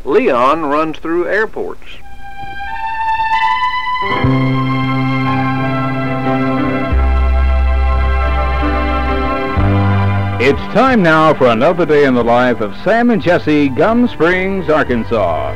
Leon runs through airports. It's time now for another day in the life of Sam and Jesse, Gum Springs, Arkansas.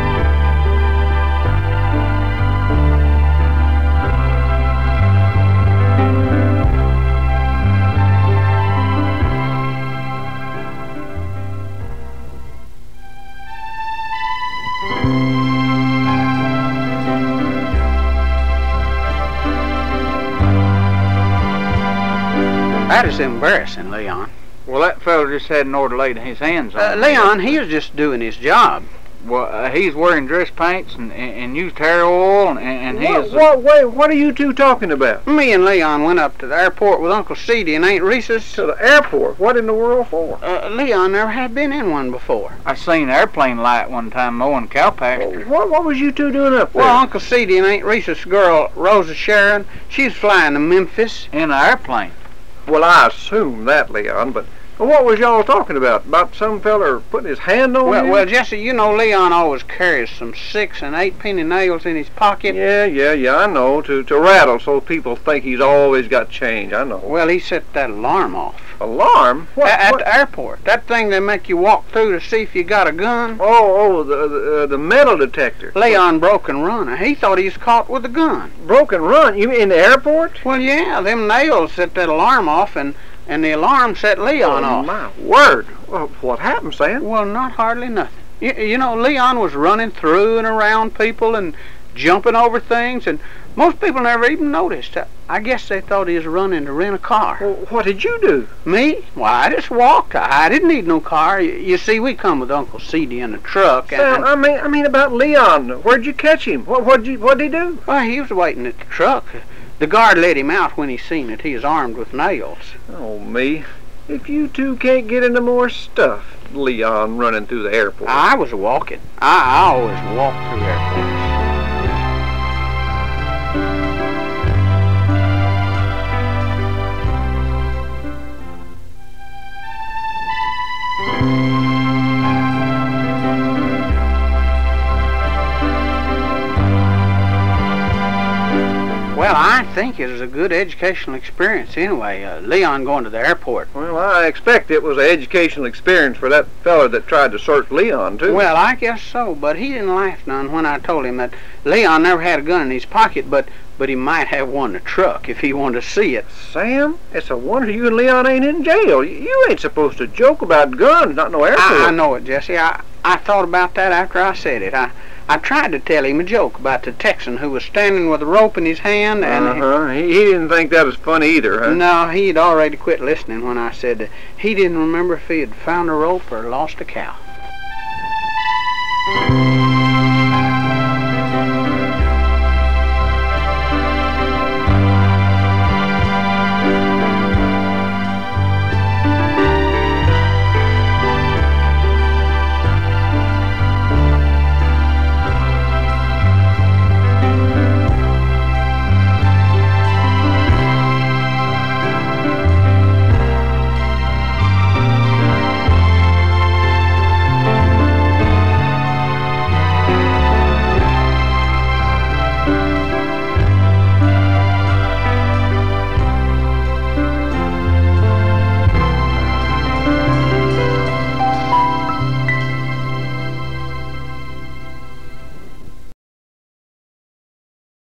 That is embarrassing, Leon. Well, that fella just had an order laid his hands on. Leon, he was just doing his job. Well, he's wearing dress paints and used hair oil, and he is... Wait, what are you two talking about? Me and Leon went up to the airport with Uncle Seedy and Aunt Reese's. To the airport? What in the world for? Leon never had been in one before. I seen an airplane light one time mowing cow pasture. What was you two doing up there? Well, Uncle Seedy and Aunt Reese's girl, Rosa Sharon, she's flying to Memphis. In an airplane. Well, I assume that, Leon, but what was y'all talking about? About some feller putting his hand on you? Well, Jesse, you know Leon always carries some 6 and 8 penny nails in his pocket. Yeah, I know, to rattle so people think he's always got change, I know. Well, he set that alarm off. Alarm? At the airport. That thing they make you walk through to see if you got a gun. The metal detector. Leon broke and run. He thought he was caught with a gun. Broke and run? You mean in the airport? Well, yeah, them nails set that alarm off, and the alarm set Leon off. My word. Well, what happened, Sam? Well, not hardly nothing. You know, Leon was running through and around people and jumping over things, and most people never even noticed. I guess they thought he was running to rent a car. Well, what did you do? Me? Why, I just walked. I didn't need no car. You see, we come with Uncle Seedy in the truck. Sam, I mean about Leon. Where'd you catch him? What'd he do? Well, he was waiting at the truck. The guard let him out when he seen that he was armed with nails. Oh, me. If you two can't get into more stuff, Leon running through the airport. I was walking. I always walk through airports. Well, I think it was a good educational experience anyway, Leon going to the airport. Well, I expect it was an educational experience for that fella that tried to search Leon, too. Well, I guess so, but he didn't laugh none when I told him that Leon never had a gun in his pocket, but he might have one in the truck if he wanted to see it. Sam, it's a wonder you and Leon ain't in jail. You ain't supposed to joke about guns, not no airport. I know it, Jesse. I thought about that after I said it. I tried to tell him a joke about the Texan who was standing with a rope in his hand, and he didn't think that was funny either, huh? No, he'd already quit listening when I said that he didn't remember if he had found a rope or lost a cow.